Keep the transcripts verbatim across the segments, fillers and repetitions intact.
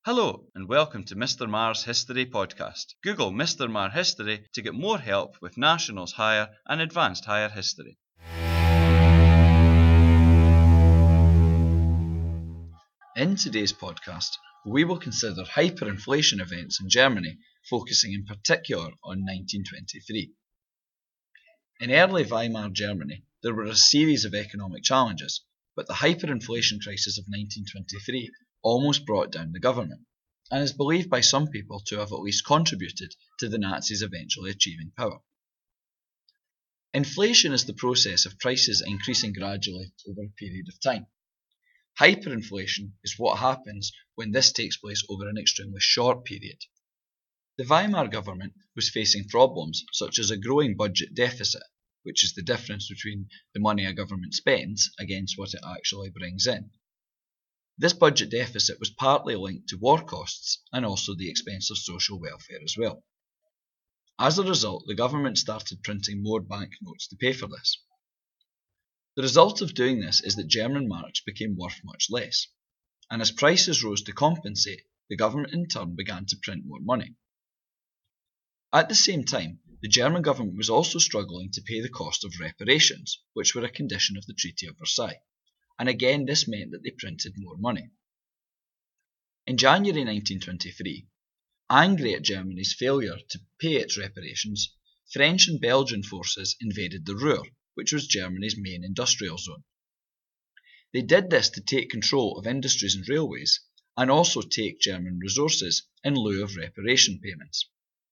Hello and welcome to Mister Marr's History Podcast. Google Mister Marr History to get more help with Nationals Higher and Advanced Higher History. In today's podcast, we will consider hyperinflation events in Germany, focusing in particular on nineteen twenty-three. In early Weimar Germany, there were a series of economic challenges, but the hyperinflation crisis of nineteen twenty-three almost brought down the government, and is believed by some people to have at least contributed to the Nazis eventually achieving power. Inflation is the process of prices increasing gradually over a period of time. Hyperinflation is what happens when this takes place over an extremely short period. The Weimar government was facing problems such as a growing budget deficit, which is the difference between the money a government spends against what it actually brings in. This budget deficit was partly linked to war costs and also the expense of social welfare as well. As a result, the government started printing more banknotes to pay for this. The result of doing this is that German marks became worth much less, and as prices rose to compensate, the government in turn began to print more money. At the same time, the German government was also struggling to pay the cost of reparations, which were a condition of the Treaty of Versailles. And again this meant that they printed more money. In January nineteen twenty-three, angry at Germany's failure to pay its reparations, French and Belgian forces invaded the Ruhr, which was Germany's main industrial zone. They did this to take control of industries and railways, and also take German resources in lieu of reparation payments.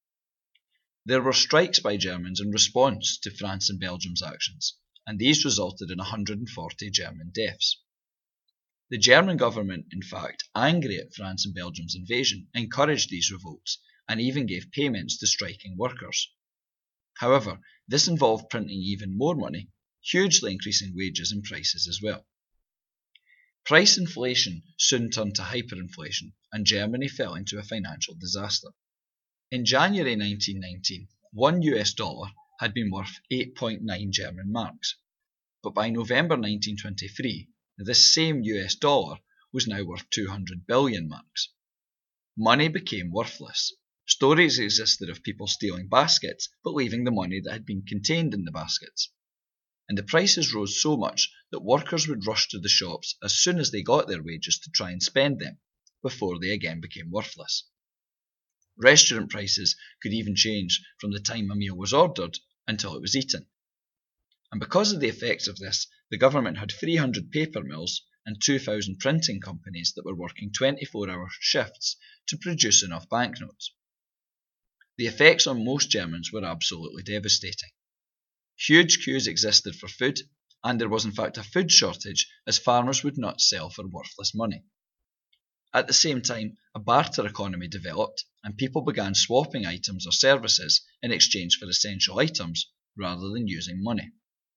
There were strikes by Germans in response to France and Belgium's actions, and these resulted in one hundred forty German deaths. The German government, in fact, angry at France and Belgium's invasion, encouraged these revolts and even gave payments to striking workers. However, this involved printing even more money, hugely increasing wages and prices as well. Price inflation soon turned to hyperinflation, and Germany fell into a financial disaster. In January nineteen nineteen, one U S dollar had been worth eight point nine German marks, but by November nineteen twenty-three, this same U S dollar was now worth two hundred billion marks. Money became worthless. Stories existed of people stealing baskets but leaving the money that had been contained in the baskets. And the prices rose so much that workers would rush to the shops as soon as they got their wages to try and spend them, before they again became worthless. Restaurant prices could even change from the time a meal was ordered until it was eaten. And because of the effects of this, the government had three hundred paper mills and two thousand printing companies that were working twenty-four hour shifts to produce enough banknotes. The effects on most Germans were absolutely devastating. Huge queues existed for food, and there was in fact a food shortage as farmers would not sell for worthless money. At the same time, a barter economy developed, and people began swapping items or services in exchange for essential items rather than using money.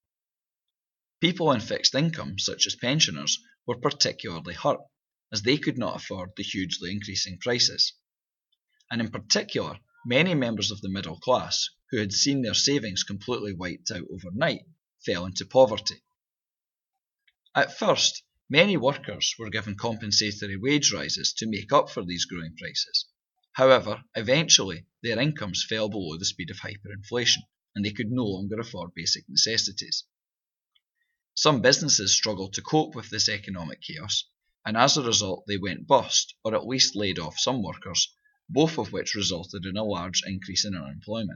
People on fixed income, such as pensioners, were particularly hurt, as they could not afford the hugely increasing prices. And in particular, many members of the middle class, who had seen their savings completely wiped out overnight, fell into poverty. At first, many workers were given compensatory wage rises to make up for these growing prices. However, eventually, their incomes fell below the speed of hyperinflation, and they could no longer afford basic necessities. Some businesses struggled to cope with this economic chaos, and as a result they went bust, or at least laid off some workers, both of which resulted in a large increase in unemployment.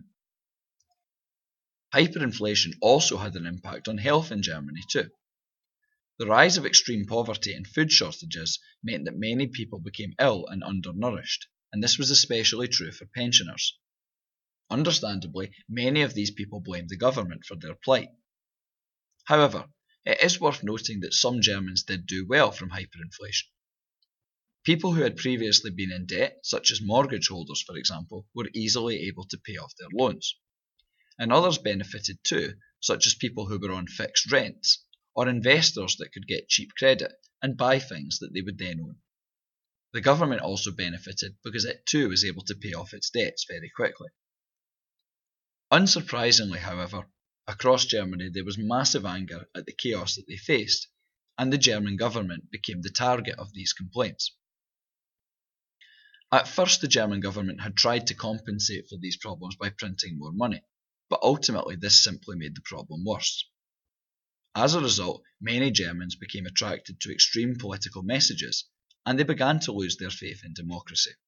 Hyperinflation also had an impact on health in Germany too. The rise of extreme poverty and food shortages meant that many people became ill and undernourished, and this was especially true for pensioners. Understandably, many of these people blamed the government for their plight. However, it is worth noting that some Germans did do well from hyperinflation. People who had previously been in debt, such as mortgage holders for example, were easily able to pay off their loans. And others benefited too, such as people who were on fixed rents, or investors that could get cheap credit and buy things that they would then own. The government also benefited because it too was able to pay off its debts very quickly. Unsurprisingly, however, across Germany there was massive anger at the chaos that they faced, and the German government became the target of these complaints. At first, the German government had tried to compensate for these problems by printing more money, but ultimately this simply made the problem worse. As a result, many Germans became attracted to extreme political messages, and they began to lose their faith in democracy.